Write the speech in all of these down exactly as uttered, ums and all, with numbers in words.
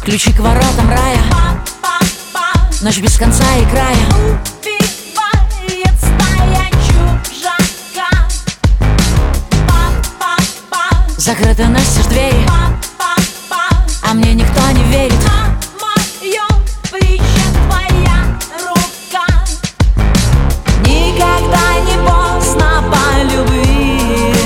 Ключи к воротам рая, ночь без конца и края. Убивает стая чужака. Закрыты настежь двери, а мне никто не верит. На моем плече твоя рука. Никогда не поздно полюбить.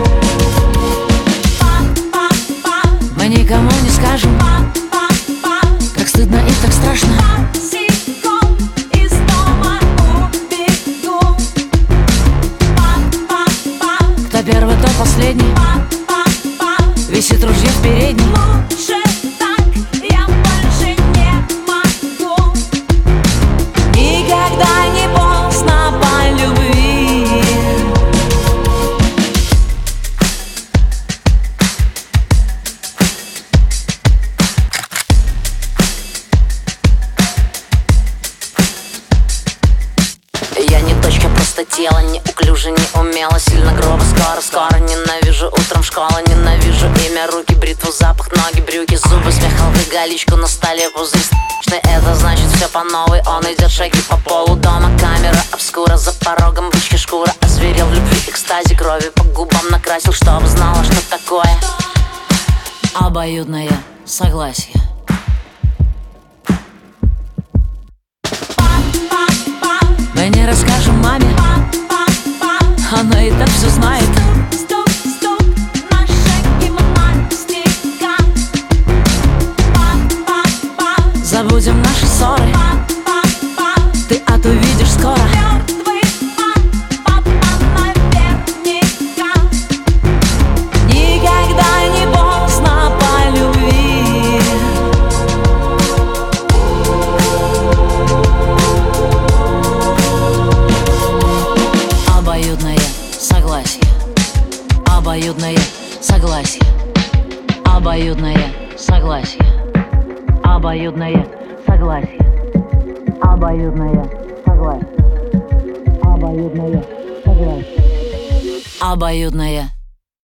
Мы никому не скажем, как стыдно и так страшно. Босиком из дома убегу. Кто первый, то последний. Висит ружье в передней. Лучше так, я больше не могу. Никогда не поздно полюбить. Я не точка, просто тело, неуклюже, не умело, сильно грубо, скоро, скоро. Ненавижу утром школу, ненавижу имя, руки, бритву, запах, ноги, брюки, зубы, смех, алкоголичку на столе, пузырь. Это значит все по новой, он идет шаги по полу дома, камера обскура, за порогом бычья шкура. Озверел в любви, экстазе, крови по губам накрасил, чтобы знала, что такое Обоюдное согласие. Мы не расскажем маме, она и так все знает. Стук, стук наша гимнастика. Забудем наши ссоры, ты от увидишь скоро. Мертвый папа наверняка. Никогда не поздно полюбить. Обоюдное согласие. Обоюдное согласие. Обоюдное согласие. Обоюдное согласие. Обоюдное согласие. Обоюдное согласие. Обоюдное